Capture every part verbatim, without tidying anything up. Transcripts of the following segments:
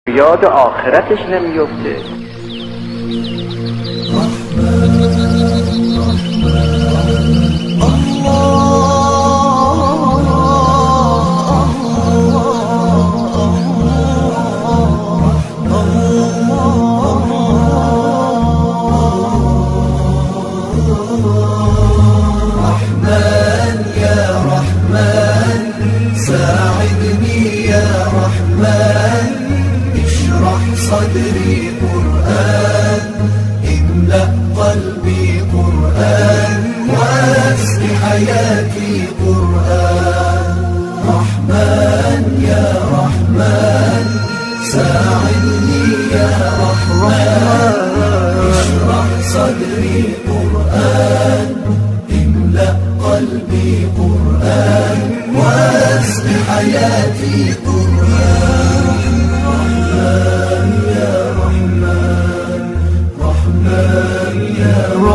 یاد آخرتش نمیفته. صدري قرآن املأ قلبي قرآن واسق حياتي قرآن رحمن يا رحمن ساعدني يا رحمن اشرح صدري قرآن املأ قلبي قرآن واسق حياتي قرآن رحمن يا رحمن رحمن يا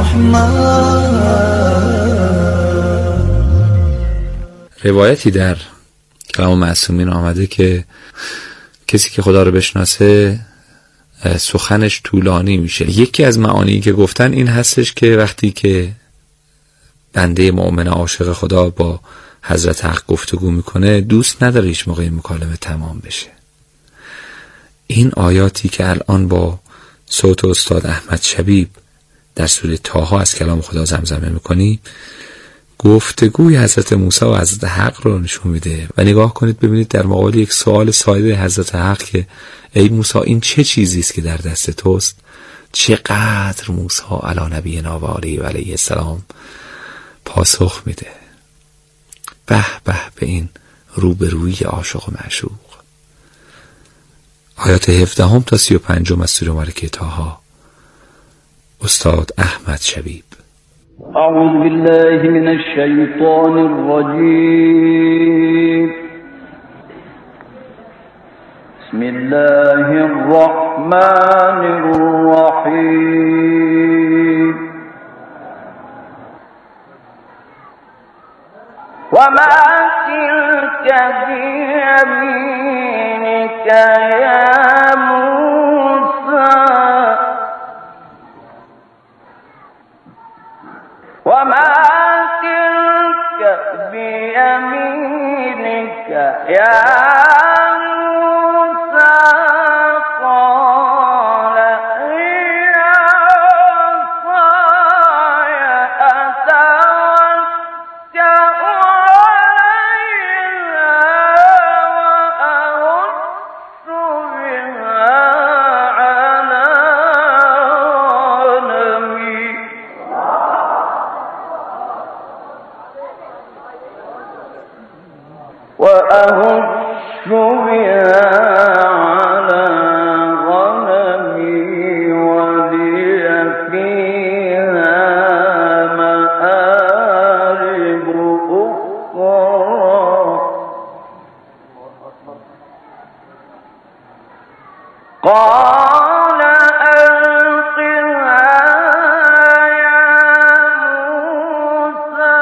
رحمن. روایتی در کلام معصومین آمده که کسی که خدا رو بشناسه سخنش طولانی میشه. یکی از معانی که گفتن این هستش که وقتی که بنده مؤمن عاشق خدا با حضرت حق گفتگو میکنه دوست نداره هیچ موقع این مکالمه تمام بشه. این آیاتی که الان با صوت استاد احمد شبیب در سوره طه از کلام خدا زمزمه میکنی گفتگوی حضرت موسی و حضرت حق رو نشون میده و نگاه کنید ببینید در مقابل یک سوال ساده حضرت حق که ای موسی این چه چیزی است که در دست توست، چقدر موسی علی نبینا و علیه و علیه السلام پاسخ میده. به به به این روبرویی عاشق و معشوق. آیات هفدهم تا سی و پنجم از سوره مبارکه طه. استاد احمد شبیب. اعوذ بالله من الشیطان الرجیم. بسم الله الرحمن الرحیم. وما تلك بيمينك يا موسى وما تلك بيمينك يا وأهش بها على غنمي ولي فيها مآرب أخرى قال ألقها يا موسى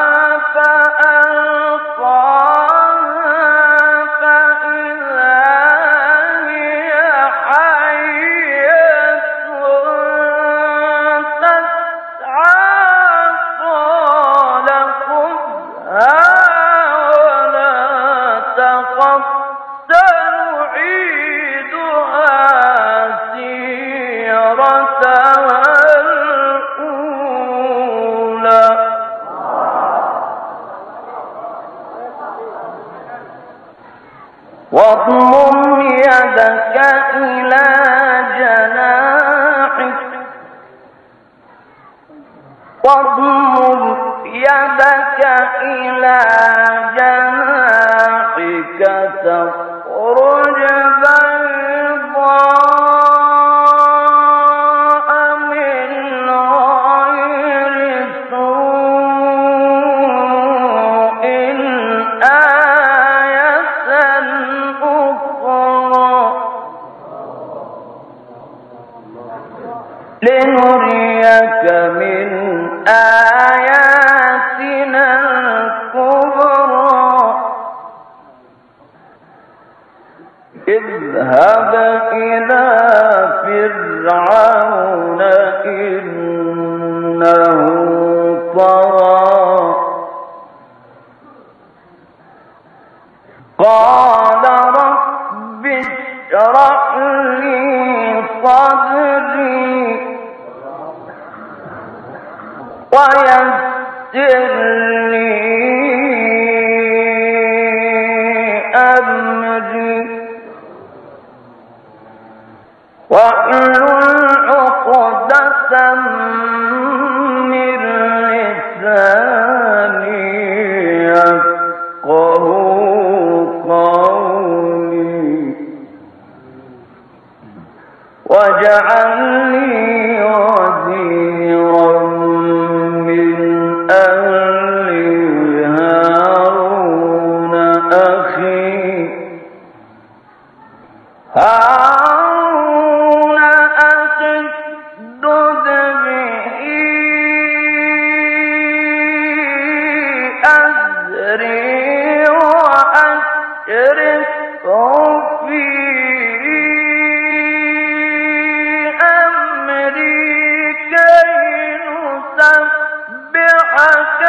واضمم يدك إلى جناحك واضمم يدك إلى جناحك تخرج بيضاء من غير سوء لنريك من آياتنا الكبرى إلى فرعون إنه طغى قال رب اشرح لي صدري ويسر لي أمري واحلل عقدة من لساني يفقهوا قولي واجعل لي وزيرا من أهلي هارون أخي هارون أخي اشدد به أزري وأشركه في أمري كي نسبحك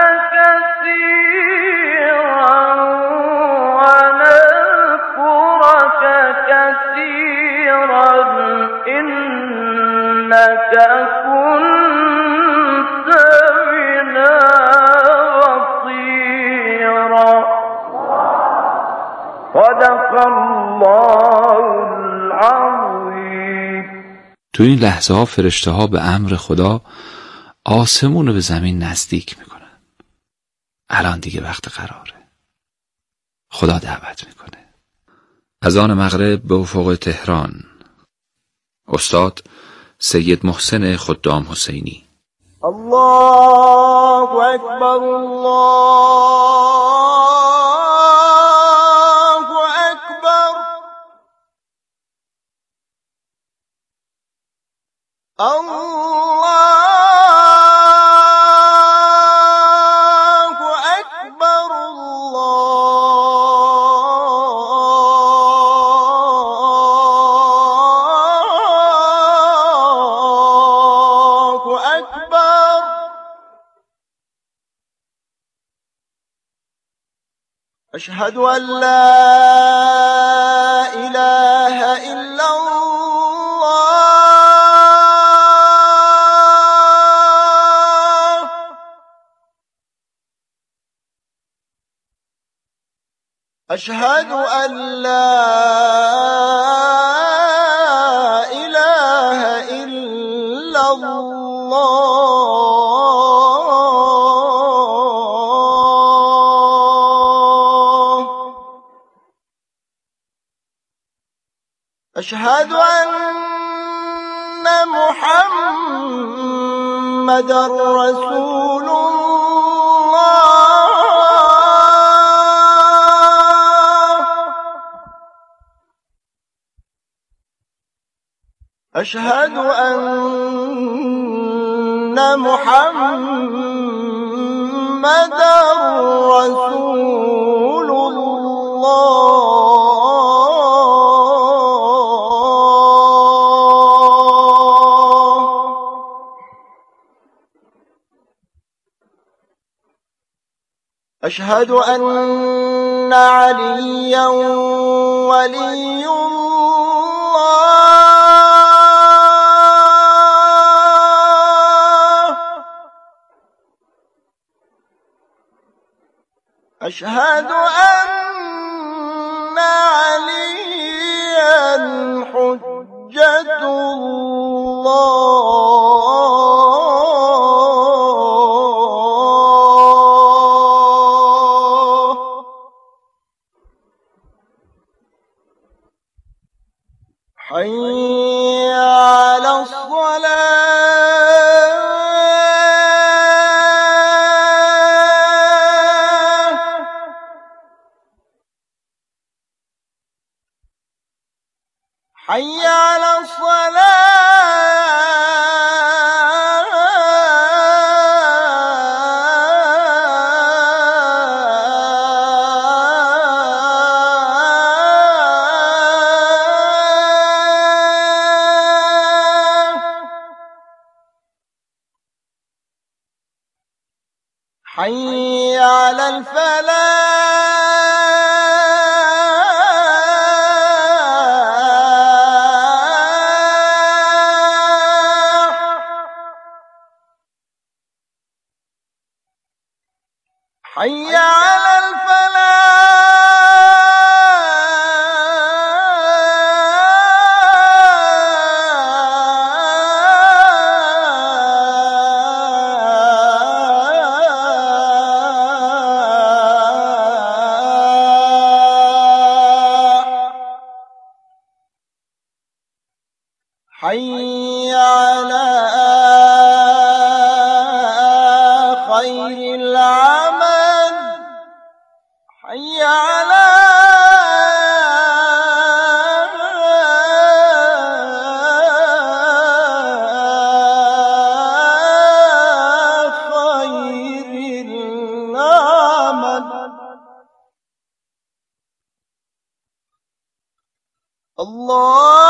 كثيرا ونذكرك كثيرا إنك كنت بنا بصيرا صدق الله العظيم. تو این لحظه ها فرشته ها به امر خدا آسمون رو به زمین نزدیک میکنن. الان دیگه وقت قراره. خدا دعوت میکنه. اذان مغرب به افق تهران. استاد سید محسن خدام حسینی. الله اکبر الله اکبر الله اکبر الله اکبر اشهد ان لا اله الا الله اشهد ان لا اله الا الله اشهد ان محمدا رسول الله اشهد ان محمدا رسول الله اشهد ان عليا ولي الله أشهد أن عليا حجة الله حي على الصلاة حي على الصلاة حي على الفلاح حي على حي على خير العمل حي على خير العمل الله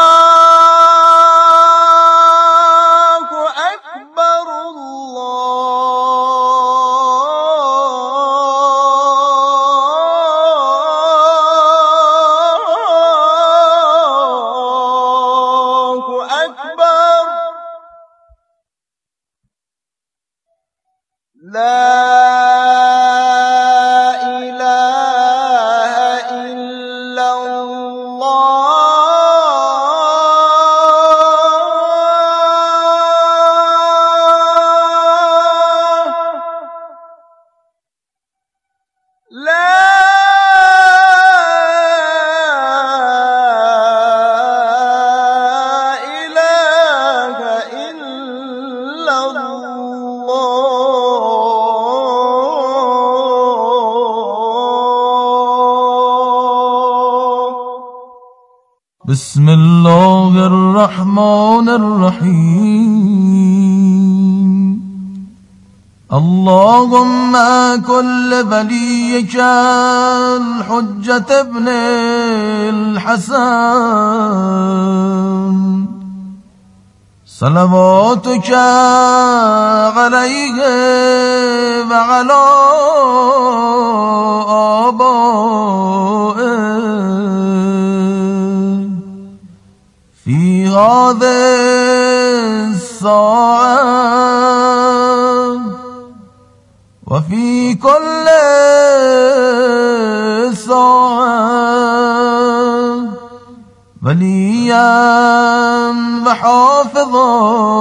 لا إله إلا الله لا إله إلا الله بسم الله الرحمن الرحيم اللهم كل وليك الحجة ابن الحسن صلواتك عليه وعلى آبائه في هذه الساعة وفي كل ساعة وليا وحافظا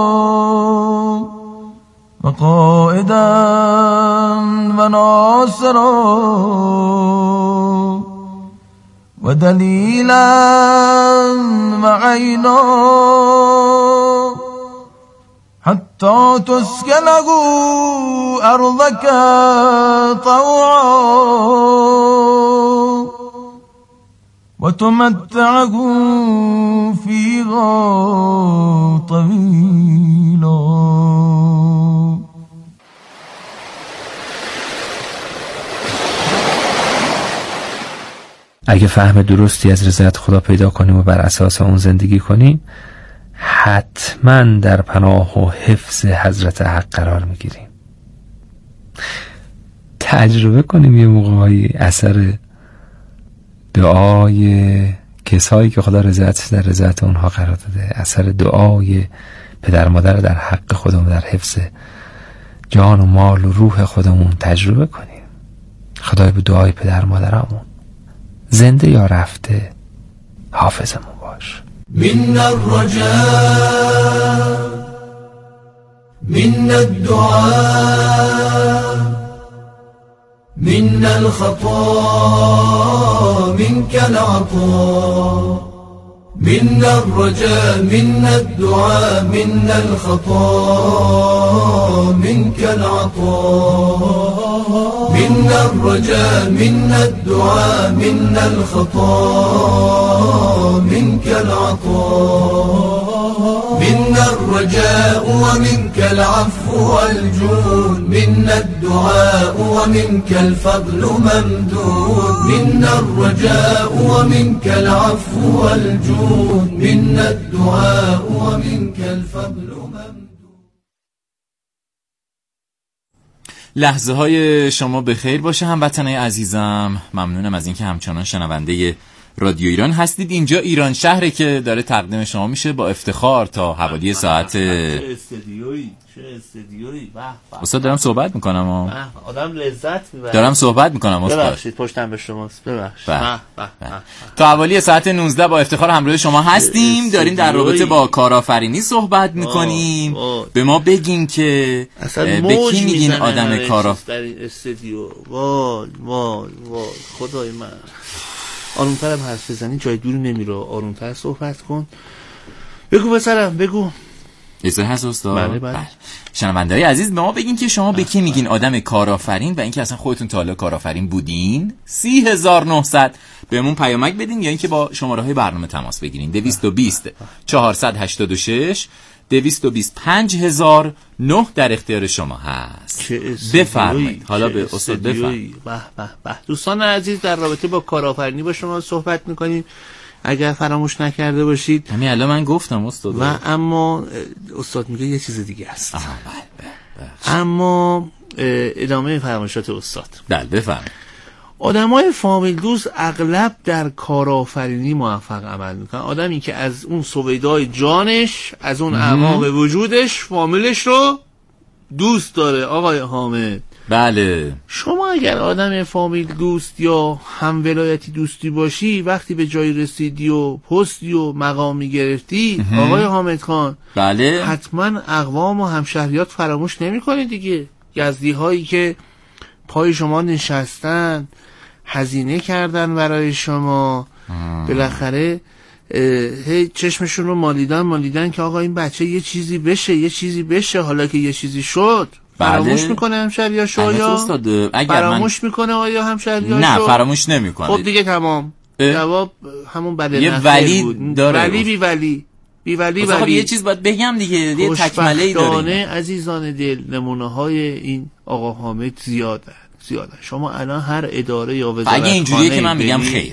وقائدا وناصرا ودليلا وعينا حتى تسكنه أرضك طوعا وتمتعه فيها طويلا. اگه فهم درستی از رضایت خدا پیدا کنیم و بر اساس اون زندگی کنیم، حتما در پناه و حفظ حضرت حق قرار میگیریم. تجربه کنیم یه موقعی اثر دعای کسایی که خدا رضایتش در رضایت اونها قرار داده، اثر دعای پدر مادر در حق خودمون، در حفظ جان و مال و روح خودمون تجربه کنیم. خدای به دعای پدر مادرامون زنده یا رفته حافظمون باش. من الرجاء من الدعاء من الخطا منك العطاء من الرجاء من الدعاء من الخطا منك العطاء من الرجاء من الدعاء من الخطا منك العطاء من الرجاء ومنك العفو والجود من الدعاء ومنك الفضل ممدود من الرجاء ومنك العفو والجود من الدعاء ومنك الفضل ممدود. لحظه های شما به خیر باشه هموطنای عزیزم. ممنونم از اینکه همچنان شنونده رادیو ایران هستید. اینجا ایران شهره که داره تقدیم شما میشه با افتخار تا حوالی ساعت. چه استدیویی، چه استدیویی. استاد دارم صحبت میکنم و آدم لذت میبره. دارم صحبت میکنم استاد. ببخشید پشتم به شماست. ببخشید. تا حوالی ساعت نوزده با افتخار همراه شما هستیم. داریم در رابطه با کارآفرینی صحبت میکنیم. به ما بگین که به کی میگین آدم کارآفرین در این استدیو؟ وای وای وای خدای من. آرومتر هم حرف بزنی جای دور نمیره. آرومتر صحبت کن. بگو بسرم بگو. ایسا هست استاد؟ بله بله. شنونده‌های عزیز به ما بگین که شما به کی میگین آدم کارآفرین و اینکه اصلا خودتون تا حالا کارآفرین بودین. سی هزار و نهصد بهمون پیامک بدین یا اینکه با شماره‌های برنامه تماس بگیرین. دویست و بیست چهارصد و هشتاد و شش دویست و بیست پنج هزار و نه در اختیار شما هست. بفرمایید. حالا به استاد بفرمایید. به به به. دوستان عزیز در رابطه با کارآفرینی با شما صحبت می‌کنیم. اگر فراموش نکرده باشید همین الان من گفتم استاد. و اما استاد میگه یه چیز دیگه است. اما ادامه فرمایشات استاد. بله بفرمایید. آدمای فامیل دوست اغلب در کارآفرینی موفق عمل میکنن. آدمی که از اون سویدای جانش، از اون اعماق وجودش فامیلش رو دوست داره. آقای حامد بله، شما اگر آدم فامیل دوست یا هم ولایتی دوستی باشی، وقتی به جایی رسیدی و پستی و مقامی گرفتی آقای حامد خان، بله حتما اقوام و همشهریات فراموش نمی کنی دیگه. یزدی هایی که پای شما نشستن، هزینه کردن برای شما، بالاخره هی چشمشون رو مالیدن مالیدن که آقا این بچه یه چیزی بشه یه چیزی بشه. حالا که یه چیزی شد فراموش بله. میکنه همشهریاش آیا؟ فراموش من... میکنه آیا همشهریاش؟ نه فراموش نمیکنه. خب دیگه تمام. جواب همون بله یه ولی بود. داره ولی بی ولی بی ولی ولی. خب یه چیز باید بگم دیگه، یه تکمله‌ای داره. عزیزان دل، نمونه های این آقا حامد زیاده زیاده. شما الان هر اداره یا وزارت اگه اینجوریه که من میگم خیر.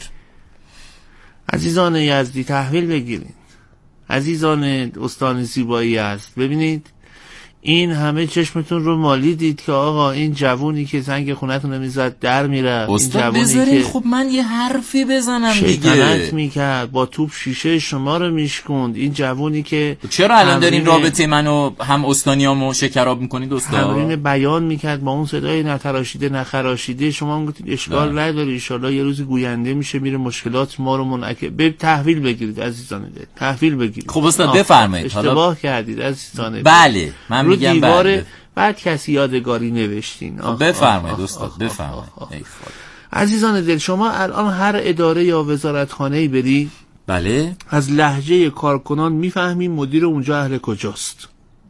عزیزان یزدی تحویل بگیرید. عزیزان استان زیبایی است، ببینید این همه چشمتون رو مالیدید که آقا این جوونی که زنگ خونتون رو میزد در میرفت، این جوونی بذارین که خب من یه حرفی بزنم دیگه، شیطنت میکرد، با توپ شیشه شما رو میشکوند، این جوونی که چرا الان دارین رابطه منو هم استانیامو شکراب میکنید استاد؟ تمرین بیان میکرد با اون صدای نتراشیده نخراشیده. شما هم گفتید اشکال نداره، ان شاءالله یه روز گوینده میشه، میره مشکلات ما رو منعکس. به تحویل بگیرید عزیزان دل، تحویل بگیرید. خب استاد بفرمایید. اشتباه کردید عزیزان. بله من میگم دیوار بعد کسی یادگاری نوشتین. بفرمایید استاد بفرمایید. عزیزان دل، شما الان هر اداره یا وزارتخانه‌ای بری، بله، از لهجه کارکنان میفهمیم مدیر اونجا اهل کجاست.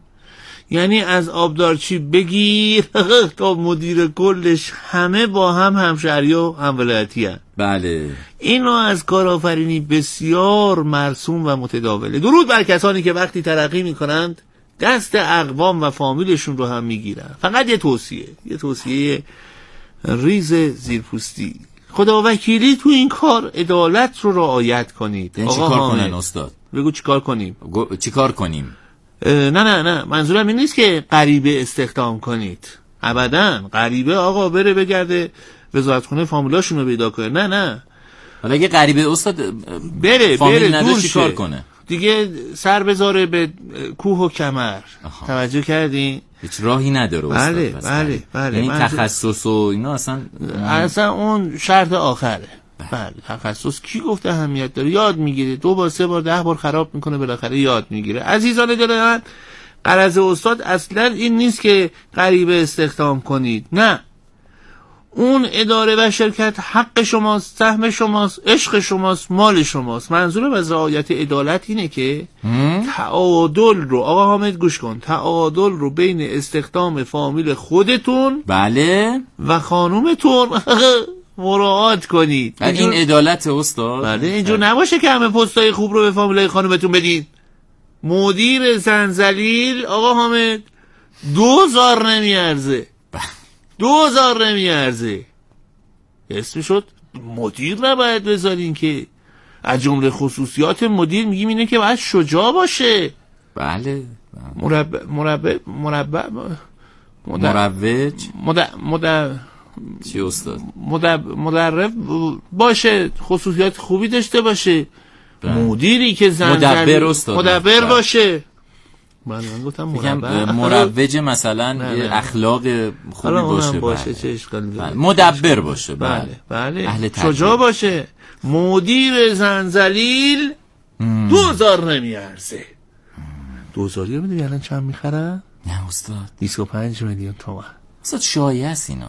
یعنی از آبدارچی بگیر تا مدیر کلش همه با هم همشهری و هم ولایتی هست. بله، اینو از کارآفرینی بسیار مرسوم و متداوله. درود بر کسانی که وقتی ترقی میکنند دست اقوام و فامیلشون رو هم میگیرن. فقط یه توصیه یه توصیه ریز زیرپوستی، خدا وکیلی تو این کار عدالت رو رعایت کنید. آقا چیکار کنن استاد؟ بگو چیکار کنیم؟ چیکار کنیم؟ نه نه نه منظورم این نیست که غریبه استخدام کنید، ابداً. غریبه آقا بره بگرده وزارتخونه فامیلاشون رو پیدا کنه. نه نه حالا اگه غریبه استاد بره بره دور چیکار کنه دیگه؟ سر بذاره به کوه و کمر. آها. توجه کردین؟ هیچ راهی نداره استاد. بله بله بله. یعنی تخصص و اینا اصلا اصلا اون شرط آخره. بله تخصص کی گفته اهمیت داره؟ یاد میگیره، دو بار سه بار ده بار خراب میکنه، بالاخره یاد میگیره. عزیزان دل من، غرض استاد اصلا این نیست که غریبه استخدام کنید، نه. اون اداره و شرکت حق شماست، سهم شماست، عشق شماست، مال شماست. منظورم از رعایت عدالت اینه که تعادل رو، آقا حامد گوش کن، تعادل رو بین استخدام فامیل خودتون بله و خانومتون مراعات کنید. این عدالت استاد. بله اینجور نباشه که همه پستای خوب رو به فامیلای خانومتون بدین. مدیر زنزلیل آقا حامد دوزار نمیارزه، دوزار نمیارزه. اسم شد مدیر نباید بذارین که از جمله خصوصیات مدیر میگیم اینه که باید شجاع باشه. بله مربع مربع مربع مروج مد مد چی استاد؟ مدب مدرب باشه، خصوصیات خوبی داشته باشه، بله. مدیری که زن مدبر استاد مدبر بله. باشه. من گفتم مروج مثلا نه یه اخلاق خوبی باشه باشه بله. چه اشکالی داره؟ مدبر باشه بله بله, بله. شجاع باشه. مدیر زنزلیل دوزار نمیارزه. دوزاری رو میدونی الان چند میخرن؟ نه استاد بیست و پنج میلیون تومان. استاد شایعه است اینا.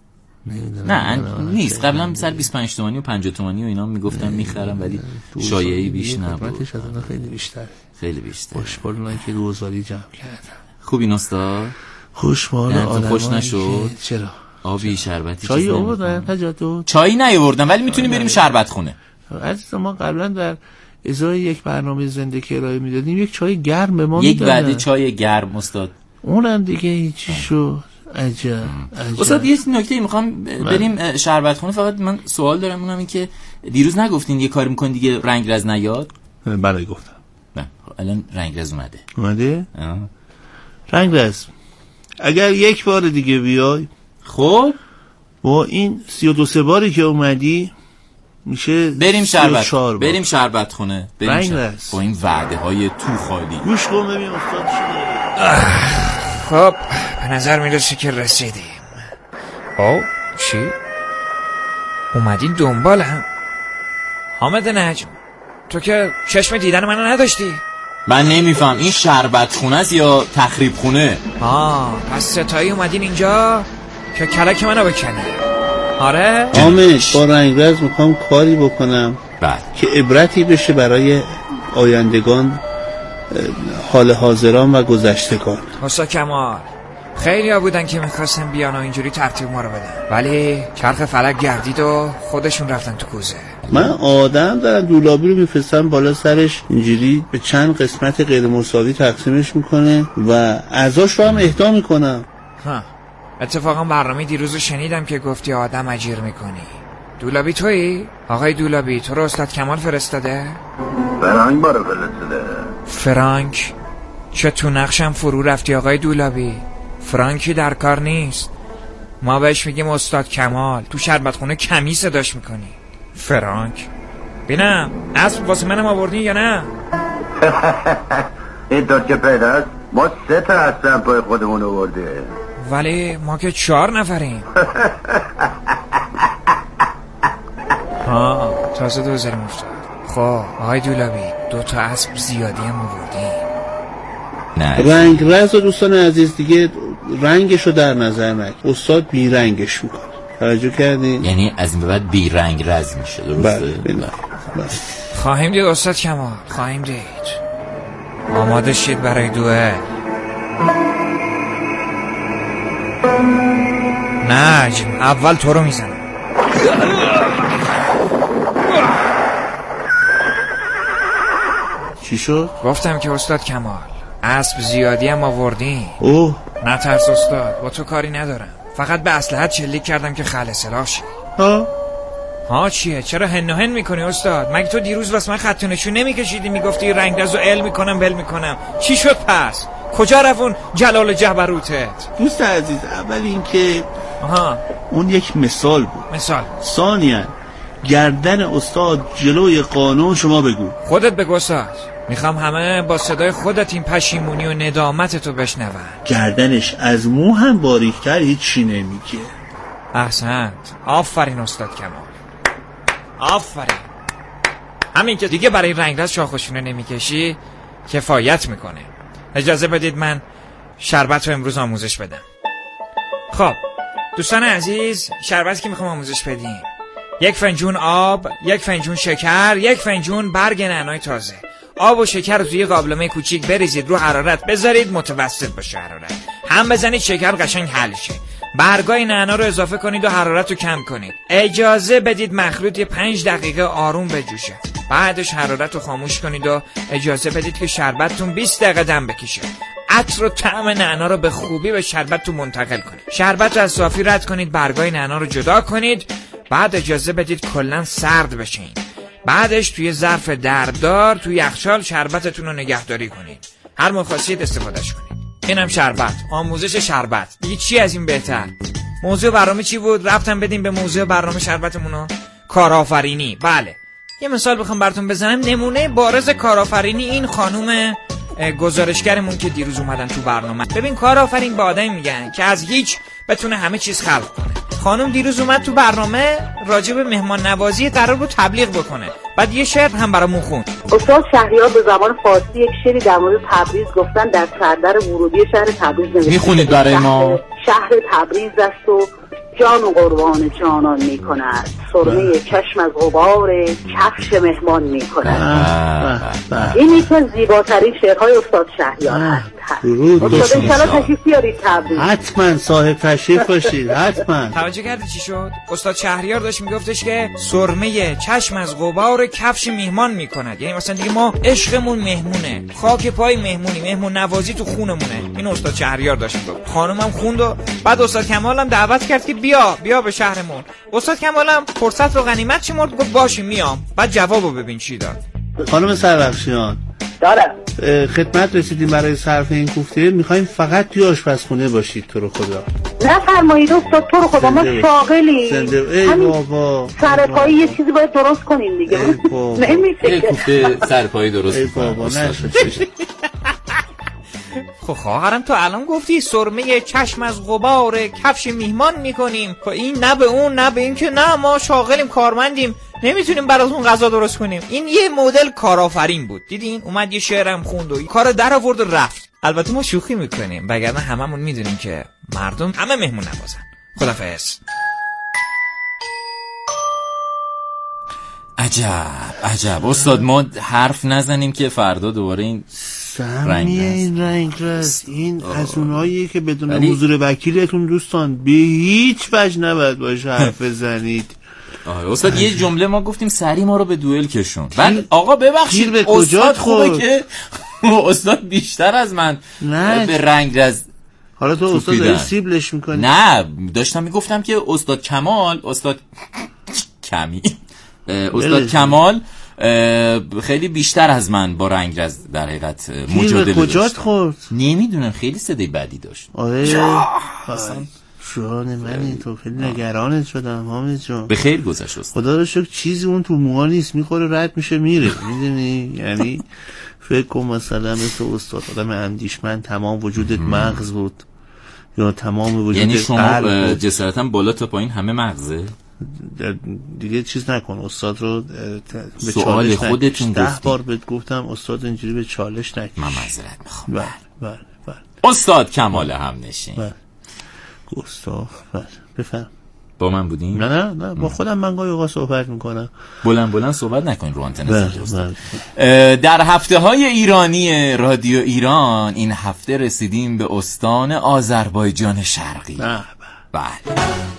نه نیست، قبلا سر بیست و پنج تومانی و پنجاه تومانی و اینا میگفتن میخرم، ولی شایعه‌ای بیش نبود. قیمتش از اون خیلی بیشتره. خیلی بیشتر. خوشحال من که دوزاری جمع کردم. خوب این استاد؟ خوشحال آدمایی خوش نشد؟ چرا؟ آبی شربتی چای آوردن تجاتو؟ چایی نیاوردن ولی میتونیم بریم شربت خونه. عزیز ما قبلا در ازای یک برنامه زنده که ارائه میدادیم یک چای گرم به ما میدادن. یک وعده چای گرم استاد. اونم دیگه هیچی شد. عجب عجب. استاد یه نکته میخوام بریم شربت خونه، فقط من سوال دارم، اونم این که دیروز نگفتین یه کاری میکنین دیگه رنگ رز نیاد؟ بله گفتم. نه الان رنگ رز اومده. اومده؟ آه. رنگ رز اگر یک بار دیگه بیای خب با این سی و دو سه باری که اومدی میشه بریم شربت بریم شربت خونه بریم رنگ رز با این وعده های تو خالی. گوش کن ببین استاد شده. خب به نظر میرسه که رسیدیم. او چی؟ اومدین دنبال هم؟ حامد نجم تو که چشم دیدن منو نداشتی؟ من نمیفهم این شربت خونه است یا تخریب خونه؟ آه پس ستایی اومدین اینجا که کلک منو بکنه. آره؟ حامد با رنگرز میخوام کاری بکنم بله که عبرتی بشه برای آیندگان، حال حاضران و گذشتگان. حسا کمال خیلی ها بودن که میخواستن بیان و اینجوری ترتیب ما رو بدن، ولی چرخ فلک گردید و خودشون رفتن تو کوزه. من آدم دارم دولابی رو میفرستم بالا سرش، اینجوری به چند قسمت غیر مساوی تقسیمش میکنه و اعضاش رو هم اهدا میکنم. ها اتفاقا برنامه دیروز رو شنیدم که گفتی آدم اجیر میکنی. دولابی تویی؟ آقای دولابی تو رو استاد کمال فرستاده؟ فرانک بارو فرستاده. فرانک؟ چه تو نقشم فرو رفتی آقای دولابی؟ فرانکی در کار نیست، ما بهش میگیم استاد کمال. تو شربت خونه کمی صداش میکنی. فرانک بینم اسب واسه منم آوردین یا نه؟ این طور که پیداست ما سه تا اسب پای خودمون آورده، ولی ما که چهار نفریم. ها تازه دوزاریم افتاد. خب آقای دولابی دو تا اسب زیادی هم آوردین. نه رنگ رز و دوستان عزیز دیگه رنگشو در نظر نگیر، استاد بی رنگش میکنه. توجه کردین؟ یعنی از این به بعد بی رنگ رز میشه درسته؟ بله بله. خواهیم دید استاد کمال، خواهیم دید. آماده شید برای دوئل. نجم اول تو رو میزنم. چی شد؟ گفتم که استاد کمال اسب زیادی هم آوردین. اوه نترس استاد، با تو کاری ندارم، فقط به اصلحت شلیک کردم که خل سلاح شی. ها ها چیه؟ چرا هن و هن میکنی استاد؟ مگه تو دیروز واسه من خط نشون نمیکشیدی میگفتی رنگرز رو ال میکنم ول میکنم؟ چی شد پس؟ کجا رفون جلال جبروتت؟ دوست عزیز اول این که آها اون یک مثال بود. مثال ثانیاً گردن استاد جلوی قانون شما بگو. خودت بگو استاد، میخوام همه با صدای خودت این پشیمونی و ندامتتو بشنون. گردنش از مو هم باریکتر هیچی نمیگه. احسنت، آفرین استاد کمال، آفرین. همین که دیگه برای رنگرز شاخشونه نمیکشی کفایت میکنه. اجازه بدید من شربت رو امروز آموزش بدم. خب دوستان عزیز، شربتی که میخوام آموزش بدیم: یک فنجون آب، یک فنجون شکر، یک فنجون برگ نعنای تازه. آب و شکر رو توی قابلمه کوچیک بریزید، رو حرارت بذارید متوسط باشه حرارت. هم بزنید شکر قشنگ حل شه. برگای نعنا رو اضافه کنید و حرارت رو کم کنید. اجازه بدید مخلوط یه پنج دقیقه آروم بجوشه. بعدش حرارت رو خاموش کنید و اجازه بدید که شربتتون بیست دقیقه دم بکشه. عطر و طعم نعنا رو به خوبی به شربتتون منتقل کنید. شربت رو از صافی رد کنید، برگای نعنا رو جدا کنید. بعد اجازه بدید کلاً سرد بشین. بعدش توی ظرف دردار توی یخچال شربتتون رو نگهداری کنید. هر موقع خواستید استفادهش کنید. اینم شربت، آموزش شربت. دیگه چی از این بهتر؟ موضوع برنامه چی بود؟ رفتم بدیم به موضوع برنامه شربتمونو کارآفرینی. بله، یه مثال بخوام براتون بزنم. نمونه بارز کارآفرینی این خانم گزارشگرمون که دیروز اومدن تو برنامه. ببین کارآفرین به آدمی میگن که از هیچ بتونه همه چیز خلق کنه. خانم دیروز اومد تو برنامه راجع به مهمان نوازی قرار بود تبلیغ بکنه، بعد یه شعر هم برامون خوند. استاد شهریار به زبان فارسی یک شعری در مورد تبریز گفتن در سردر ورودی شهر تبریز نوشته. میخونید برای ما؟ شهر تبریز است و جان و قربان جانان می کند، سرمه چشم از غبار کفش مهمان می کند. این یکی از زیباترین شعرهای استاد شهریار هست. استاد انشالله تشریف بیارید تبریز. حتما صاحب تشریف باشید، حتما. توجه کردی چی شد؟ استاد شهریار داشت میگفتش که سرمه چشم از غبار کفش مهمان می کند. یعنی مثلا دیگه ما عشقمون مهمونه، خاک پای مهمونی، مهمون نوازی تو خونمونه. این استاد شهریار داشت میگفت. خانمم خوند و بعد استاد کمالم دعوت کرد که بیا بیا به شهرمون. استاد کمالم فرصت رو غنیمت شمرد، گفت باشی میام. بعد جوابو ببین چی داد. خانم سربخشیان دارم خدمت رسیدیم برای صرف این کوفته. میخوایم فقط توی آشپزخونه باشید تو رو خدا. نفرمایید استاد، تو رو خدا ما شاغلی. ای بابا سرپایی یه چیزی باید درست کنیم دیگه. نمیشه کوفته سرپایی درست. ای بابا نشه. خب خواهرم تو الان گفتی سرمه چشم از غبار کفش میهمان میکنیم. خب این نه به اون نه به این که نه ما شاغلیم کارمندیم نمیتونیم براتون غذا درست کنیم. این یه مدل کارآفرین بود. دیدین اومد یه شعرم خوند و کار در آورد و رفت. البته ما شوخی میکنیم وگرنه هممون میدونیم که مردم همه مهمون نوازن. خدافظ. عجب عجب استاد، ما حرف نزنیم که فردا دوباره این سهمیه این رنگ رست. این از اونهاییه که بدون حضور وکیلتون دوستان به هیچ وجه نباید باشه حرف بزنید. آره استاد یه جمله ما گفتیم سری ما رو به دوئل کشون. بعد آقا ببخشید به استاد خوبه که استاد بیشتر از من نه. به رنگ رز حالا تو استاد داری سیبلش میکنی؟ نه داشتم میگفتم که استاد کمال استاد کمی استاد کمال خیلی بیشتر از من با رنگرز در حقیقت مجادله داشت. کجات خورد؟ نمیدونم خیلی صدای بدی داشت. آره جان منی تو خیلی نگرانت شدم حامد جان. به خیر گذشت است. خدا رو شکر چیزی اون تو موها نیست، میخوره رد میشه میره. میدونی یعنی فکر کن مثلا مثل استاد آدم اندیشمند تمام وجودت مغز بود یا تمام وجودت یعنی شما جسارتا بالا تا پایین همه مغزه؟ دیگه چیز نکن استاد رو به سوال خودتون ده بار بهت گفتم استاد اینجوری به چالش نکش. من معذرت میخوام. بله بله بله. استاد کمال همنشین. بله. گستاخ. بله بفهم. با من بودین؟ نه نه نه با خودم من گاهی اوقات صحبت میکنم. بلند بلند صحبت نکنین رو آنتن. در هفته های ایرانی رادیو ایران این هفته رسیدیم به استان آذربایجان شرقی. بله بله.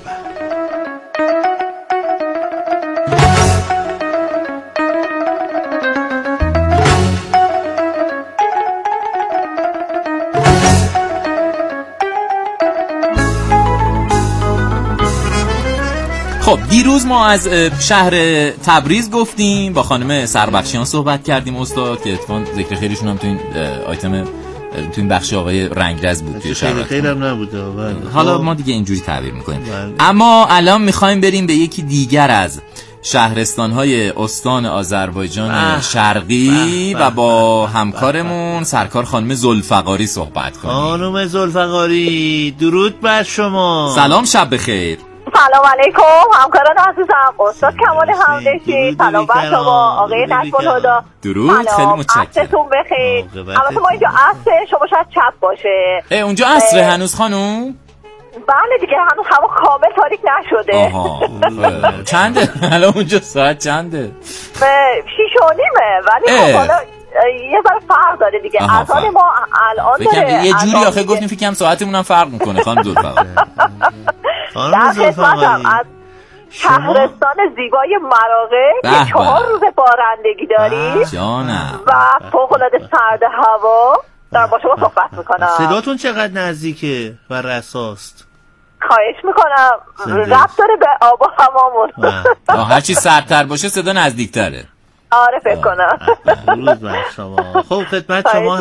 خب دیروز ما از شهر تبریز گفتیم، با خانم سربخشیان صحبت کردیم استاد که اتفاقا ذکر خیرشون هم تو این آیتم تو این بخش آقای رنگرز بود توی شهر. خیلی هم نبوده. حالا ما دیگه اینجوری تعبیر میکنیم. اما الان میخوایم بریم به یکی دیگر از شهرستان‌های استان آذربایجان شرقی و با همکارمون سرکار خانم ذوالفقاری صحبت کنیم. خانم ذوالفقاری درود بر شما. سلام شب بخیر. سلام علیکم همکاران عزیزم، استاد کمال همنشین. سلام بر شما آقای نجم الهدی. درود خیلی متشکرم. عصرتون بخیر. البته ما اینجا عصر، شما شاید چپ باشه. اونجا عصره هنوز خانوم؟ بله دیگه هنوز هوا کامل تاریک نشده. آها چنده؟ الان اونجا ساعت چنده؟ شیش و نیمه ولی خب حالا یه ذره فرق داره دیگه. اذان ما الان داره یه جوری آخه گفتیم فکرم ساعتمون هم فرق میکنه خانم ذوالفقاری. در خدمتم از شهرستان زیبای مراغه که چهار روز بارندگی داری جانم و فوق‌العاده سرد هوا دارم با شما صحبت میکنم. صداتون چقدر نزدیکه و رساست؟ خواهش میکنم ربط داره به آب و هوامون. هرچی سردتر باشه صدا نزدیکتره. آره فکر کنم. درود بر شما. خب خدمت شما